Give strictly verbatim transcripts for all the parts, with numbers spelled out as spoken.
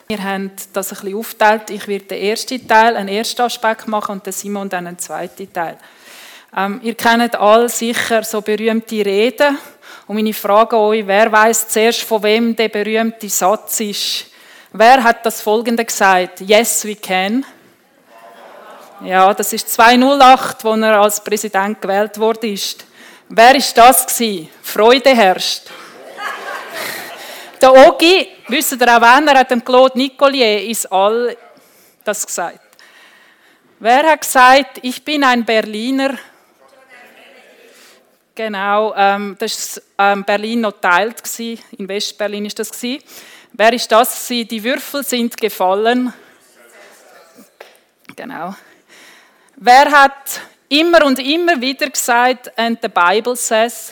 Wir haben das ein bisschen aufgeteilt. Ich werde den ersten Teil, einen ersten Aspekt machen und der Simon dann einen zweiten Teil. Ähm, ihr kennt alle sicher so berühmte Reden. Und meine Frage an euch, wer weiss zuerst, von wem der berühmte Satz ist? Wer hat das Folgende gesagt? Yes, we can. Ja, das ist zweitausendacht, als er als Präsident gewählt wurde. Wer war das gewesen? Freude herrscht. Der Ogi, wisst ihr auch wen, er hat dem Claude Nicollier ins All das gesagt. Wer hat gesagt, ich bin ein Berliner? Genau, ähm, das war ähm, Berlin noch geteilt, in Westberlin war das. Wer ist das? Die Würfel sind gefallen. Genau. Wer hat immer und immer wieder gesagt, and the Bible says?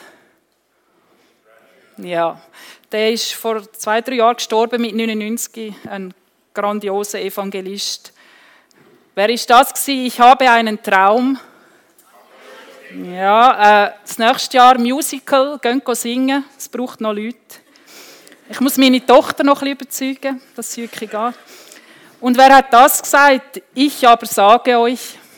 Ja, der ist vor zwei, drei Jahren gestorben mit neunundneunzig, ein grandioser Evangelist. Wer ist das gewesen? Ich habe einen Traum. Ja, äh, das nächste Jahr Musical, gehen singen, es braucht noch Leute. Ich muss meine Tochter noch ein bisschen überzeugen, dass sie wirklich geht. Und wer hat das gesagt? Ich aber sage euch,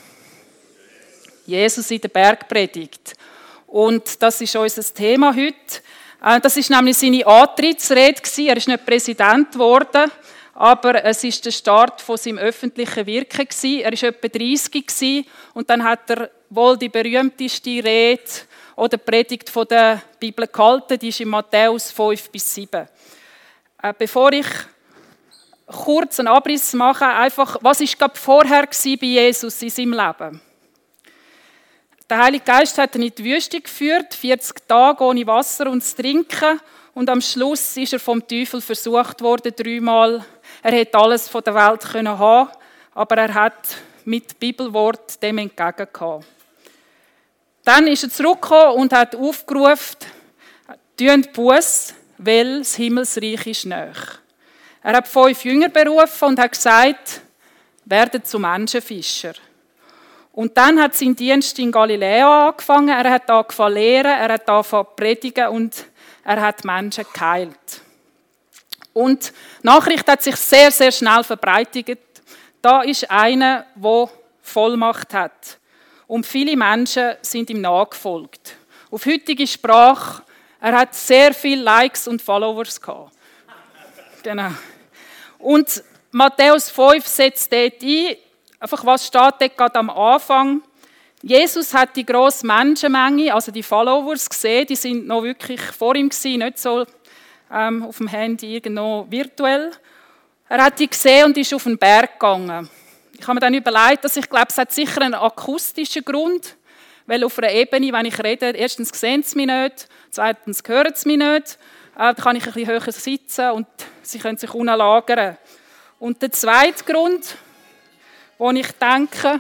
Jesus in der Bergpredigt. Und das ist unser Thema heute. Äh, das ist nämlich seine Antrittsrede gewesen. Er ist nicht Präsident geworden, aber es ist der Start von seinem öffentlichen Wirken gewesen. Er war etwa dreißig gewesen, und dann hat er wohl die berühmteste Rede oder Predigt von der Bibel gehalten, die ist in Matthäus fünf bis sieben. Äh, bevor ich kurz einen Abriss mache, einfach, was war gerade vorher bei Jesus in seinem Leben? Der Heilige Geist hat ihn in die Wüste geführt, vierzig Tage ohne Wasser und zu trinken, und am Schluss ist er vom Teufel versucht worden, dreimal. Er hätte alles von der Welt können haben, aber er hat mit Bibelwort dem entgegengekommen. Dann ist er zurückgekommen und hat aufgerufen, «Tut Buß, weil das Himmelsreich ist nahe.» Er hat fünf Jünger berufen und hat gesagt, «Werdet zu Menschenfischer.» Und dann hat sein Dienst in Galiläa angefangen. Er hat angefangen zu lehren, er hat angefangen zu predigen und er hat Menschen geheilt. Und die Nachricht hat sich sehr, sehr schnell verbreitet. Da ist einer, der Vollmacht hat. Und viele Menschen sind ihm nachgefolgt. Auf heutige Sprache, er hat sehr viele Likes und Followers gehabt. Genau. Und Matthäus fünf setzt dort ein, einfach was steht dort gerade am Anfang. Jesus hat die grosse Menschenmenge, also die Followers, gesehen, die sind noch wirklich vor ihm gewesen, nicht so ähm, auf dem Handy, irgendwo virtuell. Er hat die gesehen und ist auf den Berg gegangen. Ich habe mir dann überlegt, dass ich glaube, es hat sicher einen akustischen Grund, weil auf einer Ebene, wenn ich rede, erstens sehen sie mich nicht, zweitens hören sie mich nicht, äh, da kann ich ein bisschen höher sitzen und sie können sich unten lagern. Und der zweite Grund, wo ich denke,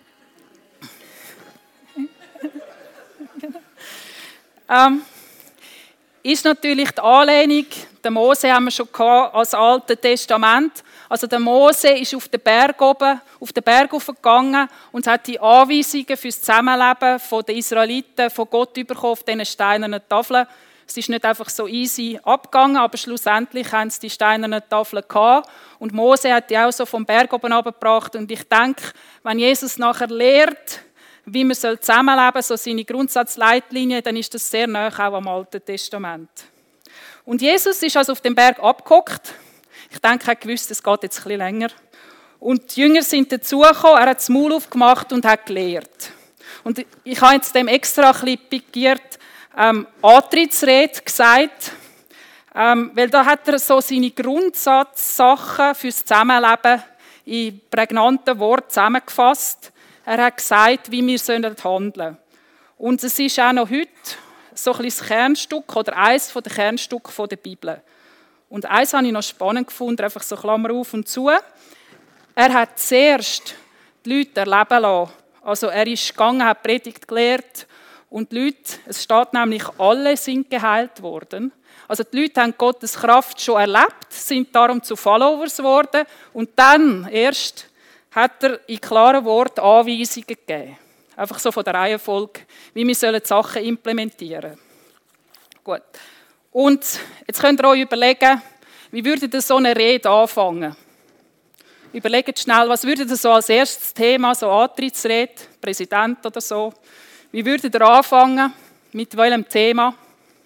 ähm, ist natürlich die Anlehnung. Den Mose haben wir schon gehabt, als Altes Testament. Also der Mose ist auf den Berg oben, auf den Berg gegangen und hat die Anweisungen für das Zusammenleben der Israeliten von Gott bekommen auf diesen steinernen Tafeln. Es ist nicht einfach so easy abgegangen, aber schlussendlich haben sie die steinernen Tafeln gehabt. Und Mose hat die auch so vom Berg oben runtergebracht. Und ich denke, wenn Jesus nachher lehrt, wie man zusammenleben soll, so seine Grundsatzleitlinien, dann ist das sehr nah auch am Alten Testament. Und Jesus ist also auf dem Berg abgehockt. Ich denke, er hat gewusst, es geht jetzt ein bisschen länger. Und die Jünger sind dazugekommen, er hat das Maul aufgemacht und hat gelehrt. Und ich habe jetzt dem extra ein bisschen pikiert, ähm, Antrittsrede gesagt, ähm, weil da hat er so seine Grundsatzsachen für das Zusammenleben in prägnanten Worten zusammengefasst. Er hat gesagt, wie wir handeln sollen. Und es ist auch noch heute so ein bisschen das Kernstück oder eines der Kernstücke der Bibel. Und eins habe ich noch spannend gefunden, einfach so Klammer auf und zu. Er hat zuerst die Leute erleben lassen. Also er ist gegangen, hat Predigt gelehrt und die Leute, es steht nämlich, alle sind geheilt worden. Also die Leute haben Gottes Kraft schon erlebt, sind darum zu Followers geworden und dann erst hat er in klaren Worten Anweisungen gegeben. Einfach so von der Reihenfolge, wie wir sollen die Sachen implementieren. Gut. Und jetzt könnt ihr euch überlegen, Wie würde ihr so eine Rede anfangen? Überlegt schnell, was würde ihr so als erstes Thema, so Antrittsrede, Präsident oder so, wie würdet ihr anfangen? Mit welchem Thema?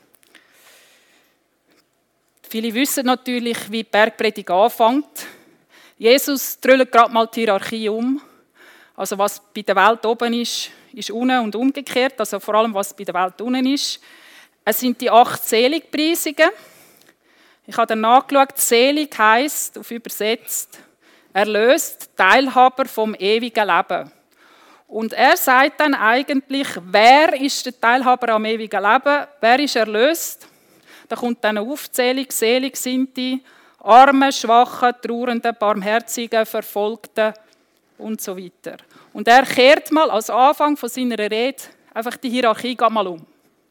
Viele wissen natürlich, wie die Bergpredigt anfängt. Jesus drüllt gerade mal die Hierarchie um. Also was bei der Welt oben ist, ist unten und umgekehrt. Also vor allem, was bei der Welt unten ist. Es sind die acht Seligpreisungen. Ich habe dann nachgeschaut, selig heisst, auf übersetzt, erlöst, Teilhaber vom ewigen Leben. Und er sagt dann eigentlich, wer ist der Teilhaber am ewigen Leben? Wer ist erlöst? Da kommt dann eine Aufzählung, selig sind die Armen, Schwachen, Trauernden, Barmherzigen, Verfolgten und so weiter. Und er kehrt mal als Anfang von seiner Rede einfach die Hierarchie mal um.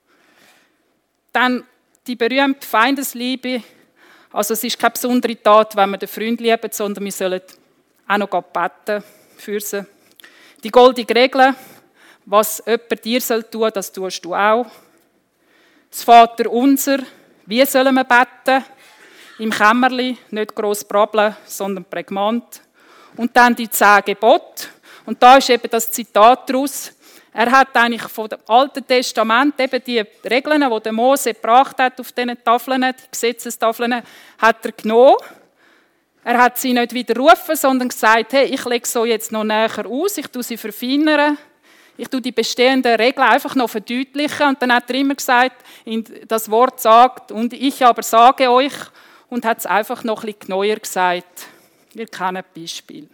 Dann die berühmte Feindesliebe. Also es ist keine besondere Tat, wenn wir den Freund lieben, sondern wir sollen auch noch beten für sie. Die goldene Regel, was jemand dir tun soll, das tust du auch. Das Vaterunser, wie sollen wir beten? Im Kämmerli, nicht gross brabbeln, sondern prägnant. Und dann die zehn Gebote. Und da ist eben das Zitat daraus. Er hat eigentlich vom Alten Testament eben die Regeln, die der Mose gebracht hat auf diesen Tafeln, die Gesetzestafeln, hat er genommen. Er hat sie nicht widerrufen, sondern gesagt, hey, ich lege so jetzt noch näher aus, ich tue sie verfeinern, ich tue die bestehenden Regeln einfach noch verdeutlichen. Und dann hat er immer gesagt, das Wort sagt, und ich aber sage euch, und hat es einfach noch ein bisschen neuer gesagt. Wir kennen ein Beispiel.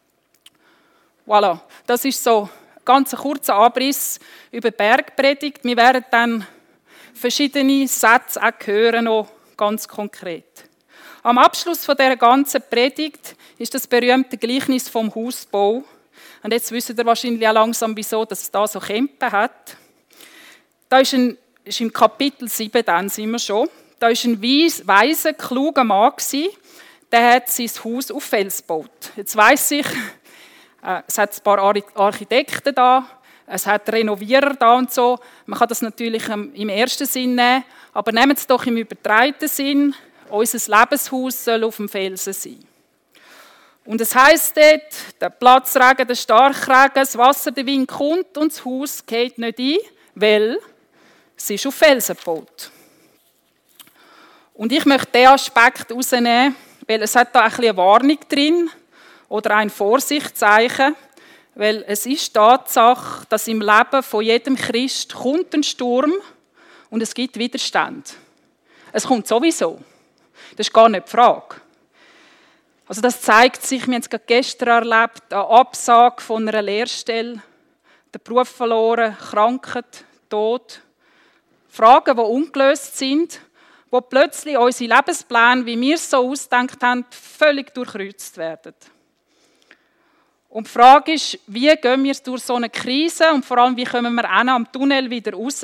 Voilà, das ist so ein ganz kurzer Abriss über Bergpredigt. Wir werden dann verschiedene Sätze auch hören, noch ganz konkret. Am Abschluss von dieser ganzen Predigt ist das berühmte Gleichnis vom Hausbau. Und jetzt wisst ihr wahrscheinlich auch langsam, wieso dass es da so Kämpfe hat. Da ist, ein, ist im Kapitel sieben, dann sind wir schon. Da war ein weiser, kluger Mann, der hat sein Haus auf Fels gebaut. Jetzt weiss ich, äh, es hat ein paar Architekten da, es hat Renovierer da und so. Man kann das natürlich im ersten Sinn nehmen, aber nehmen es doch im übertreibenden Sinn. Unser Lebenshaus soll auf dem Felsen sein. Und es heisst dort, der Platzregen, der Starkregen, das Wasser, der Wind kommt und das Haus geht nicht ein, weil es ist auf Felsen gebaut. Und ich möchte diesen Aspekt herausnehmen, weil es hat da ein bisschen eine Warnung drin oder ein Vorsichtszeichen, weil es ist Tatsache, dass im Leben von jedem Christ kommt ein Sturm und es gibt Widerstand. Es kommt sowieso. Das ist gar nicht die Frage. Also das zeigt sich, wir haben es gestern erlebt, eine Absage von einer Lehrstelle, der Beruf verloren, Krankheit, Tod. Fragen, die ungelöst sind, wo plötzlich unsere Lebenspläne, wie wir es so ausgedacht haben, völlig durchkreuzt werden. Und die Frage ist, wie gehen wir durch so eine Krise und vor allem, wie kommen wir am Tunnel wieder raus?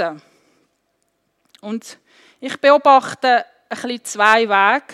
Und ich beobachte ein bisschen zwei Wege.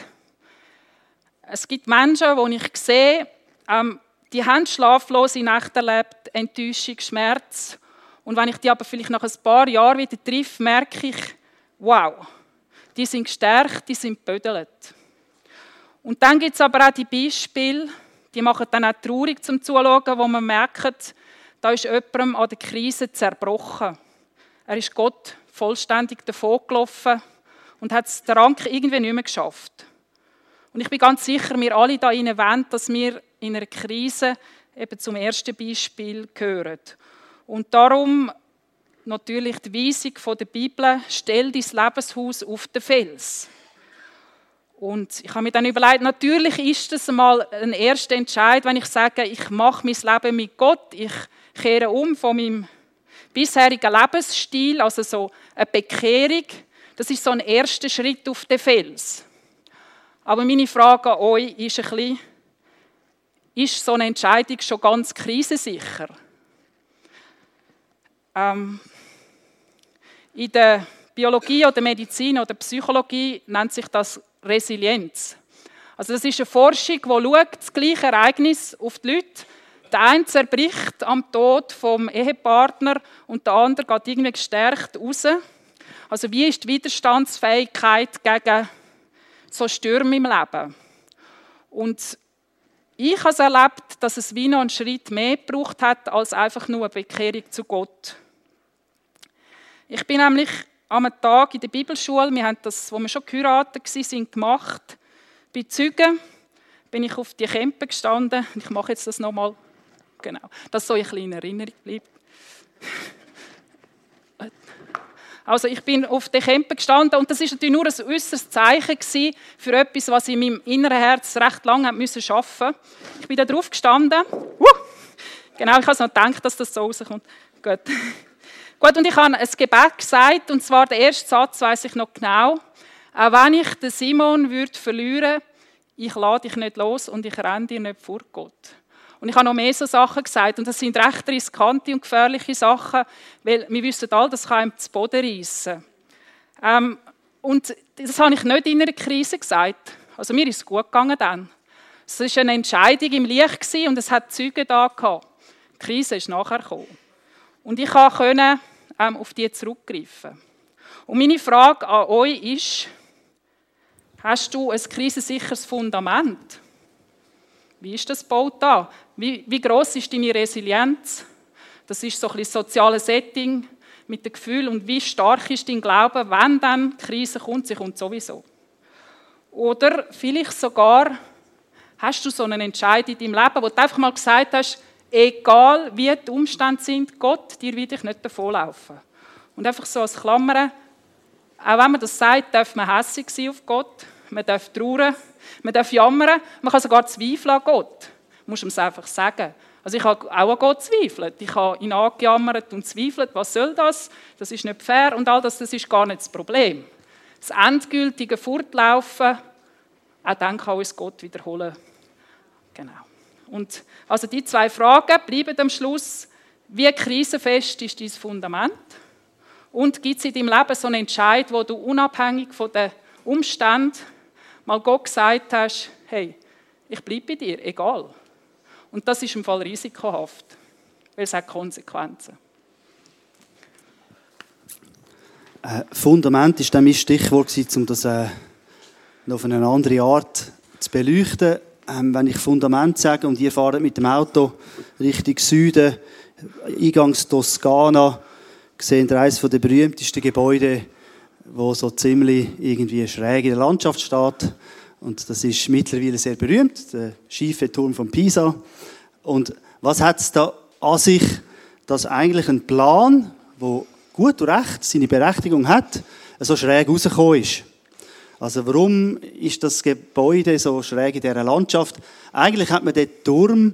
Es gibt Menschen, die ich sehe, ähm, die haben schlaflose Nächte erlebt, Enttäuschung, Schmerz. Und wenn ich die aber vielleicht nach ein paar Jahren wieder treffe, merke ich, wow, die sind gestärkt, die sind gebödelt. Und dann gibt es aber auch die Beispiele, die machen dann auch traurig zum Zuschauen, wo man merkt, da ist jemandem an der Krise zerbrochen. Er ist Gott vollständig davongelaufen und hat es den Rang irgendwie nicht mehr geschafft. Und ich bin ganz sicher, wir alle da drinnen wollen, dass wir in einer Krise eben zum ersten Beispiel gehören. Und darum natürlich die Weisung der Bibel, stell dein Lebenshaus auf den Fels. Und ich habe mir dann überlegt, natürlich ist das einmal ein erster Entscheid, wenn ich sage, ich mache mein Leben mit Gott, ich kehre um von meinem bisherigen Lebensstil, also so eine Bekehrung. Das ist so ein erster Schritt auf den Fels. Aber meine Frage an euch ist ein bisschen, ist so eine Entscheidung schon ganz krisensicher? Ähm, in der Biologie oder Medizin oder Psychologie nennt sich das Resilienz. Also das ist eine Forschung, die schaut, das gleiche Ereignis auf die Leute. Der eine zerbricht am Tod vom Ehepartner und der andere geht irgendwie gestärkt raus. Also wie ist die Widerstandsfähigkeit gegen so Stürme im Leben. Und ich habe es erlebt, dass es wie noch einen Schritt mehr gebraucht hat, als einfach nur eine Bekehrung zu Gott. Ich bin nämlich am Tag in der Bibelschule, wir haben das, wo wir schon geheiratet waren, gemacht. Bei Zeugen bin ich auf die Kämpe gestanden. Ich mache jetzt das nochmal. Genau, dass so eine kleine Erinnerung bleibt. Also ich bin auf den Kämpe gestanden und das war natürlich nur ein äußeres Zeichen für etwas, was ich in meinem inneren Herz recht lange arbeiten musste. Ich bin da drauf gestanden. Uh, genau, ich habe noch gedacht, dass das so rauskommt. Gut. Gut, und ich habe ein Gebet gesagt, und zwar der erste Satz weiss ich noch genau. Auch wenn ich den Simon würde verlieren, ich lasse dich nicht los und ich renne dir nicht vor Gott. Und ich habe noch mehr so Sachen gesagt, und das sind recht riskante und gefährliche Sachen, weil wir wissen alle, das kann einem zu Boden reissen. Ähm, und das habe ich nicht in einer Krise gesagt. Also mir ist es gut gegangen dann. Es war eine Entscheidung im Licht und es hat Zeugen da gehabt. Die Krise ist nachher gekommen. Und ich konnte ähm, auf die zurückgreifen. Und meine Frage an euch ist, hast du ein krisensicheres Fundament? Wie ist das gebaut da? Wie, wie gross ist deine Resilienz? Das ist so ein bisschen das soziale Setting mit dem Gefühl. Und wie stark ist dein Glaube, wenn dann die Krise kommt? Sie kommt sowieso. Oder vielleicht sogar hast du so einen Entscheid in deinem Leben, wo du einfach mal gesagt hast, egal wie die Umstände sind, Gott, dir will ich nicht davonlaufen. Und einfach so als Klammern, auch wenn man das sagt, darf man hässig sein auf Gott, man darf trauern, man darf jammern, man kann sogar zweifeln an Gott. Du musst ihm es einfach sagen. Also ich habe auch an Gott zweifelt. Ich habe ihn angejammert und zweifelt, was soll das? Das ist nicht fair und all das, das ist gar nicht das Problem. Das endgültige Fortlaufen, auch dann kann uns Gott wiederholen. Genau. Und also die zwei Fragen bleiben am Schluss. Wie krisenfest ist dein Fundament? Und gibt es in deinem Leben so einen Entscheid, wo du unabhängig von den Umständen mal Gott gesagt hast, hey, ich bleibe bei dir, egal. Und das ist im Fall risikohaft, weil es hat Konsequenzen. Äh, Fundament war mein Stichwort, um das äh, noch auf eine andere Art zu beleuchten. Ähm, wenn ich Fundament sage und ihr fahrt mit dem Auto Richtung Süden, Eingangs Toskana, seht ihr eines der berühmtesten Gebäude, wo so ziemlich irgendwie schräg in der Landschaft steht. Und das ist mittlerweile sehr berühmt, der schiefe Turm von Pisa. Und was hat es da an sich, dass eigentlich ein Plan, der gut und recht seine Berechtigung hat, so schräg rausgekommen ist? Also warum ist das Gebäude so schräg in dieser Landschaft? Eigentlich hat man den Turm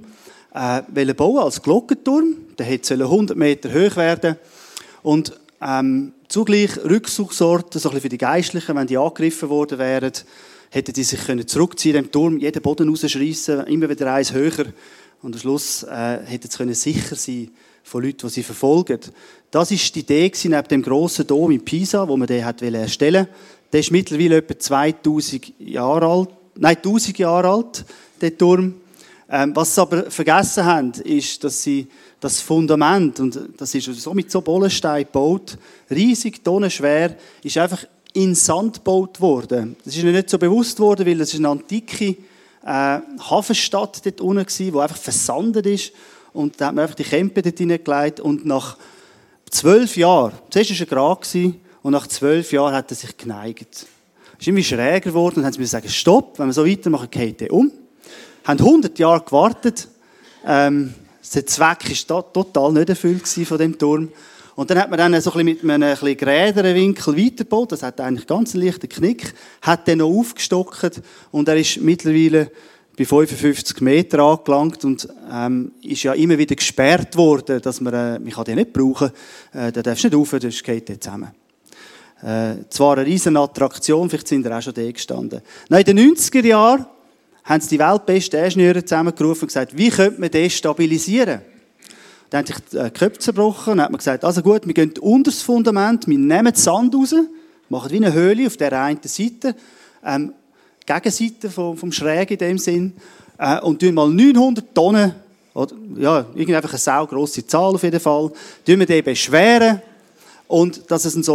äh, bauen als Glockenturm. Der hätte hundert Meter hoch werden. Und ähm, zugleich Rückzugsort so ein bisschen für die Geistlichen, wenn die angegriffen worden wären, hätten die sich können zurückziehen, dem Turm jeden Boden rausschreissen, immer wieder eins höher. Und am Schluss äh, hätten sie können sicher sein von Leuten, die sie verfolgen. Das war die Idee neben dem grossen Dom in Pisa, wo man den hat erstellen wollte. Der ist mittlerweile etwa zweitausend Jahre alt, nein, tausend Jahre alt, der Turm. Ähm, was sie aber vergessen haben, ist, dass sie das Fundament, und das ist so mit so Bollenstein gebaut, riesig, tonnenschwer, ist einfach in Sand gebaut worden. Das ist ihnen nicht so bewusst worden, weil es eine antike äh, Hafenstadt dort unten war, die einfach versandet ist. Und da hat man einfach die Kämpe dort hineingelegt und nach zwölf Jahren, zuerst war er gerade, und nach zwölf Jahren hat er sich geneigt. Es ist irgendwie schräger geworden und haben sie mir gesagt, stopp, wenn wir so weitermachen, geht er um. Haben hundert Jahre gewartet. Ähm, der Zweck war total nicht erfüllt von dem Turm. Und dann hat man dann so ein bisschen mit einem ein bisschen geräderen Winkel weitergebaut. Das hat eigentlich ganz einen leichten Knick. Hat dann noch aufgestockt und er ist mittlerweile bei fünfundfünfzig Meter angelangt und ähm, ist ja immer wieder gesperrt worden, dass man, äh, man kann den nicht brauchen, äh, da darfst du nicht rauf, sonst geht der zusammen. Äh, zwar eine riesen Attraktion, vielleicht sind wir auch schon da gestanden. Nein, in den neunziger Jahren haben sie die weltbesten Ingenieure zusammengerufen und gesagt, wie könnte man das stabilisieren? Dann haben sich die Köpfe zerbrochen und hat man gesagt, also gut, wir gehen unter das Fundament, wir nehmen den Sand raus, machen wie eine Höhle auf der einen Seite, ähm, Gegenseite vom, vom Schräg in dem Sinn, äh, und tun mal neunhundert Tonnen, oder, ja, irgendwie einfach eine saugrosse Zahl auf jeden Fall, tun wir den beschweren und dass es so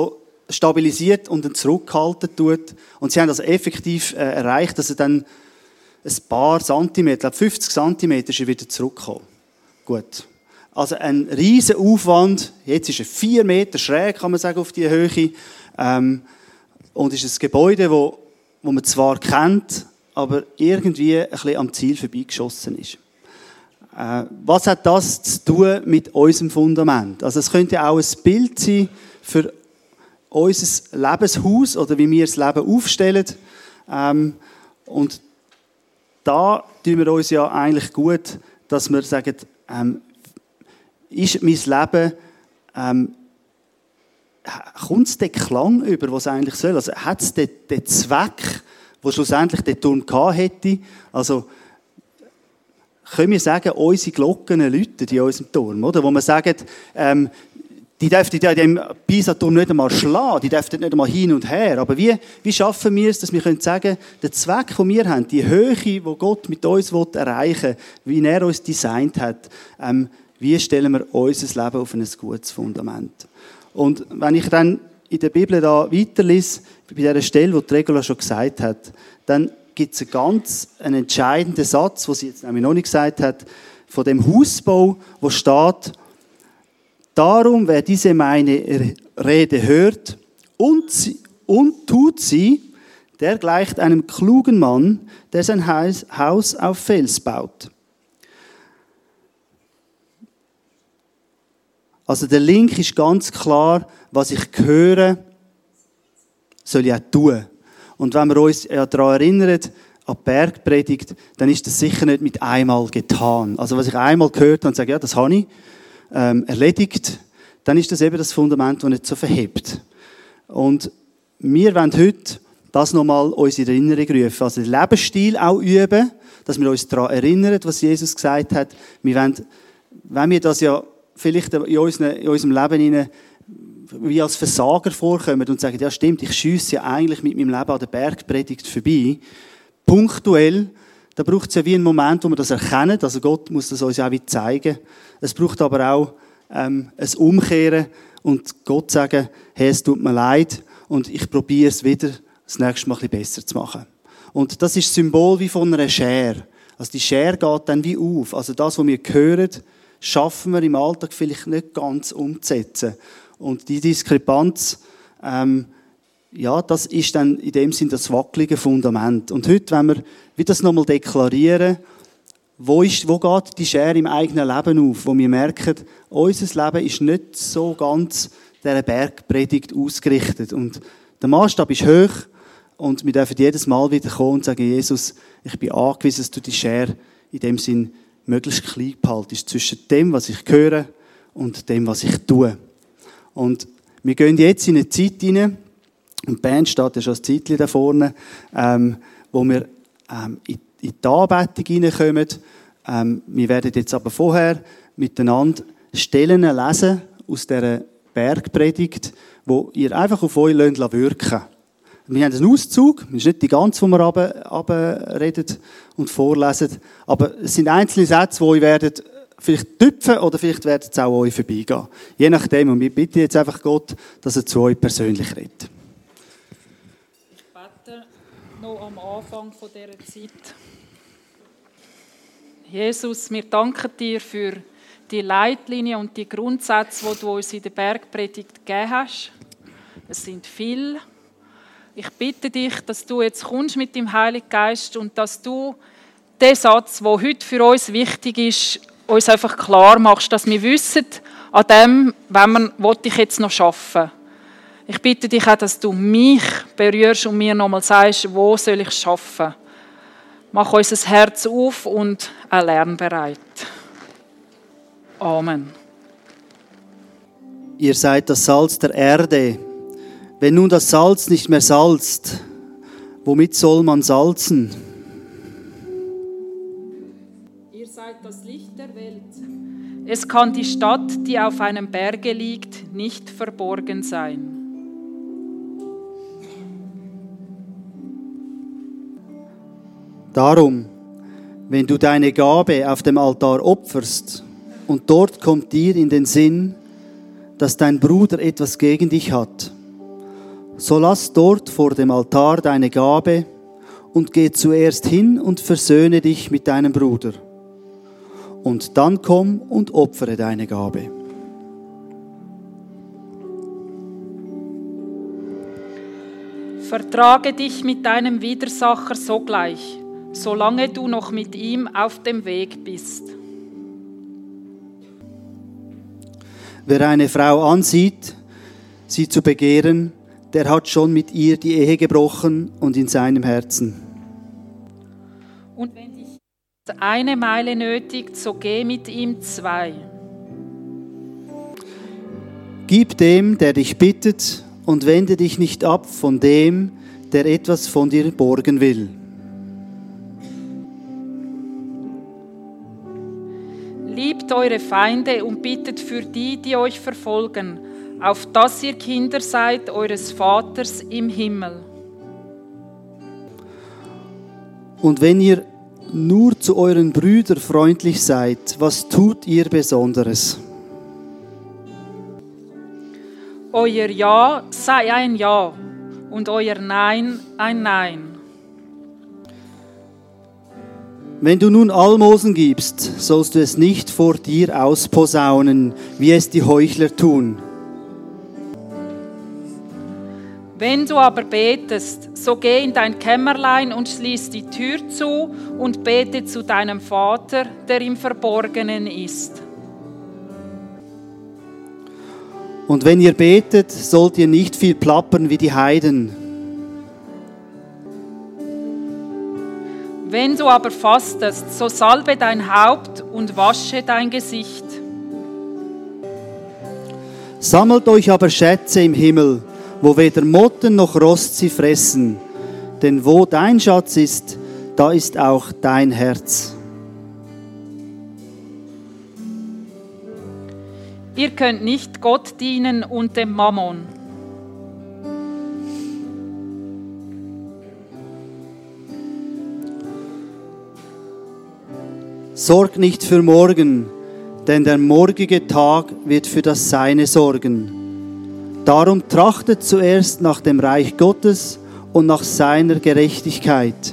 stabilisiert und dann zurückhalten tut. Und sie haben also effektiv äh, erreicht, dass er dann ein paar Zentimeter, fünfzig Zentimeter ist er wieder zurückgekommen. Gut. Also ein riesen Aufwand. Jetzt ist er vier Meter schräg, kann man sagen, auf die Höhe. Ähm, und ist ein Gebäude, wo, wo man zwar kennt, aber irgendwie ein bisschen am Ziel vorbeigeschossen ist. Äh, was hat das zu tun mit unserem Fundament? Also es könnte auch ein Bild sein für unser Lebenshaus oder wie wir das Leben aufstellen. Ähm, und da tun wir uns ja eigentlich gut, dass wir sagen, ähm, ist mein Leben, ähm, kommt es den Klang über, was es eigentlich soll? Also hat es den, den Zweck, den schlussendlich der Turm gehabt hätte? Also können wir sagen, unsere Glocken läuten in unserem Turm, oder? Wo wir sagen, ähm, die dürften ja in dem Pisa-Turm nicht einmal schlagen, die dürften nicht einmal hin und her. Aber wie, wie schaffen wir es, dass wir können sagen, der Zweck, den wir haben, die Höhe, die Gott mit uns erreichen will, wie er uns designt hat, ähm, wie stellen wir unser Leben auf ein gutes Fundament? Und wenn ich dann in der Bibel da weiterlese, bei dieser Stelle, wo die Regula schon gesagt hat, dann gibt es einen ganz einen entscheidenden Satz, den sie jetzt nämlich noch nicht gesagt hat, von dem Hausbau, wo steht: Darum, wer diese meine Rede hört und, sie, und tut sie, der gleicht einem klugen Mann, der sein Haus auf Fels baut. Also der Link ist ganz klar, was ich höre, soll ich auch tun. Und wenn wir uns ja daran erinnern, an die Bergpredigt, dann ist das sicher nicht mit einmal getan. Also was ich einmal gehört habe und sage, ja, das habe ich ähm, erledigt, dann ist das eben das Fundament, das nicht so verhebt. Und wir wollen heute das nochmal uns in Erinnerung rufen. Also den Lebensstil auch üben, dass wir uns daran erinnern, was Jesus gesagt hat. Wir wollen, wenn wir das ja vielleicht in, unseren, in unserem Leben hinein wie als Versager vorkommen und sagen, ja stimmt, ich schiesse ja eigentlich mit meinem Leben an der Bergpredigt vorbei. Punktuell, da braucht es ja wie einen Moment, wo wir das erkennen. Also Gott muss das uns auch wie zeigen. Es braucht aber auch ähm, ein Umkehren und Gott sagen, hey, es tut mir leid und ich probiere es wieder das nächste Mal ein bisschen besser zu machen. Und das ist das Symbol wie von einer Schere. Also die Schere geht dann wie auf. Also das, was wir hören, schaffen wir im Alltag vielleicht nicht ganz umzusetzen. Und die Diskrepanz, ähm, ja, das ist dann in dem Sinn das wackelige Fundament. Und heute, wenn wir wie das nochmal deklarieren, wo, ist, wo geht die Schere im eigenen Leben auf, wo wir merken, unser Leben ist nicht so ganz dieser Bergpredigt ausgerichtet. Und der Maßstab ist hoch und wir dürfen jedes Mal wieder kommen und sagen, Jesus, ich bin angewiesen, dass du die Schere in dem Sinn möglichst klein behaltest zwischen dem, was ich höre und dem, was ich tue. Und wir gehen jetzt in eine Zeit hinein, und die Band steht ja schon ein Zeitchen da vorne, ähm, wo wir ähm, in, in die Anbetung hineinkommen. Ähm, wir werden jetzt aber vorher miteinander Stellen lesen aus dieser Bergpredigt, wo ihr einfach auf euch wirken lasst. Wir haben einen Auszug, es ist nicht die ganze, die wir runterreden und vorlesen, aber es sind einzelne Sätze, die euch werden vielleicht tüpfen oder vielleicht werden es auch euch vorbeigehen. Je nachdem. Und wir bitten jetzt einfach Gott, dass er zu euch persönlich redet. Ich bete noch am Anfang dieser Zeit. Jesus, wir danken dir für die Leitlinien und die Grundsätze, die du uns in der Bergpredigt gegeben hast. Es sind viele. Ich bitte dich, dass du jetzt kommst mit dem Heiligen Geist und dass du den Satz, der heute für uns wichtig ist, uns einfach klar machst, dass wir wissen, an dem wenn wir, ich jetzt noch arbeiten. Ich bitte dich auch, dass du mich berührst und mir nochmal sagst, wo soll ich arbeiten. Mach unser Herz auf und auch lernbereit. Amen. Ihr seid das Salz der Erde. Wenn nun das Salz nicht mehr salzt, womit soll man salzen? Ihr seid das Licht der Welt. Es kann die Stadt, die auf einem Berge liegt, nicht verborgen sein. Darum, wenn du deine Gabe auf dem Altar opferst und dort kommt dir in den Sinn, dass dein Bruder etwas gegen dich hat, So lass dort vor dem Altar deine Gabe und geh zuerst hin und versöhne dich mit deinem Bruder. Und dann komm und opfere deine Gabe. Vertrage dich mit deinem Widersacher sogleich, solange du noch mit ihm auf dem Weg bist. Wer eine Frau ansieht, sie zu begehren, der hat schon mit ihr die Ehe gebrochen und in seinem Herzen. Und wenn dich eine Meile nötigt, so geh mit ihm zwei. Gib dem, der dich bittet, und wende dich nicht ab von dem, der etwas von dir borgen will. Liebt eure Feinde und bittet für die, die euch verfolgen, auf dass ihr Kinder seid eures Vaters im Himmel. Und wenn ihr nur zu euren Brüdern freundlich seid, was tut ihr Besonderes? Euer Ja sei ein Ja und euer Nein ein Nein. Wenn du nun Almosen gibst, sollst du es nicht vor dir ausposaunen, wie es die Heuchler tun. Wenn du aber betest, so geh in dein Kämmerlein und schließ die Tür zu und bete zu deinem Vater, der im Verborgenen ist. Und wenn ihr betet, sollt ihr nicht viel plappern wie die Heiden. Wenn du aber fastest, so salbe dein Haupt und wasche dein Gesicht. Sammelt euch aber Schätze im Himmel, wo weder Motten noch Rost sie fressen. Denn wo dein Schatz ist, da ist auch dein Herz. Ihr könnt nicht Gott dienen und dem Mammon. Sorgt nicht für morgen, denn der morgige Tag wird für das Seine sorgen. Darum trachtet zuerst nach dem Reich Gottes und nach seiner Gerechtigkeit.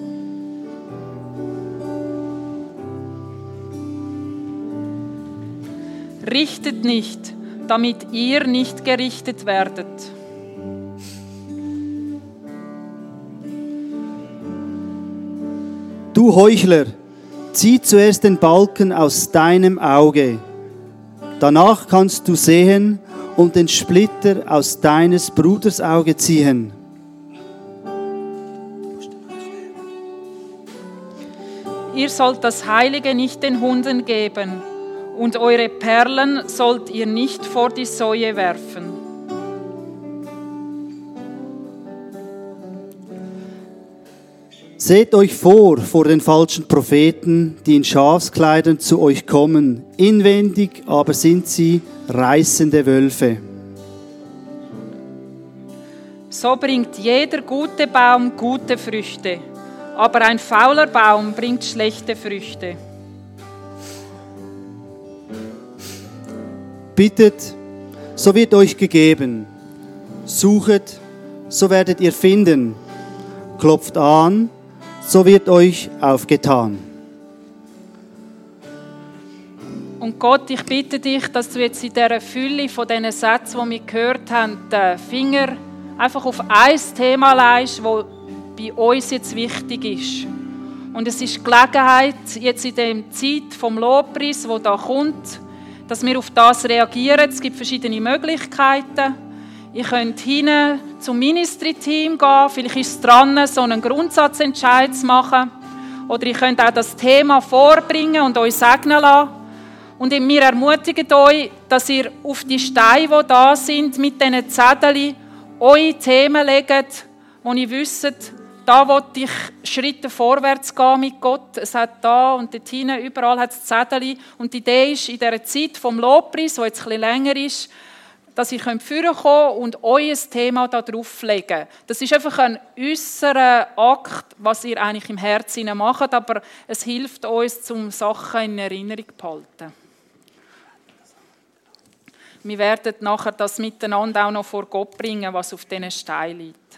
Richtet nicht, damit ihr nicht gerichtet werdet. Du Heuchler, zieh zuerst den Balken aus deinem Auge. Danach kannst du sehen und den Splitter aus deines Bruders Auge ziehen. Ihr sollt das Heilige nicht den Hunden geben, und eure Perlen sollt ihr nicht vor die Säue werfen. Seht euch vor vor den falschen Propheten, die in Schafskleidern zu euch kommen. Inwendig aber sind sie reißende Wölfe. So bringt jeder gute Baum gute Früchte, aber ein fauler Baum bringt schlechte Früchte. Bittet, so wird euch gegeben. Suchet, so werdet ihr finden. Klopft an, so wird euch aufgetan. Und Gott, ich bitte dich, dass du jetzt in dieser Fülle von diesen Sätzen, die wir gehört haben, den Finger einfach auf ein Thema legst, das bei uns jetzt wichtig ist. Und es ist Gelegenheit, jetzt in der Zeit vom Lobpreis, wo da kommt, dass wir auf das reagieren. Es gibt verschiedene Möglichkeiten. Ihr könnt hin zum Ministry-Team gehen, vielleicht ist es dran, so einen Grundsatzentscheid zu machen. Oder ihr könnt auch das Thema vorbringen und euch segnen lassen. Und wir ermutigen euch, dass ihr auf die Steine, die da sind, mit diesen Zetteln, eure Themen legt, wo ihr wisst, da will ich Schritte vorwärts gehen mit Gott. Es hat da und dort hinten, überall hat es Zettel. Und die Idee ist, in dieser Zeit vom Lobpreis, die jetzt ein bisschen länger ist, dass ihr vorkommen könnt und euer Thema da drauflegen. Das ist einfach ein äußerer Akt, was ihr eigentlich im Herzen macht, aber es hilft uns, um Sachen in Erinnerung zu behalten. Wir werden nachher das miteinander auch noch vor Gott bringen, was auf diesen Steinen liegt.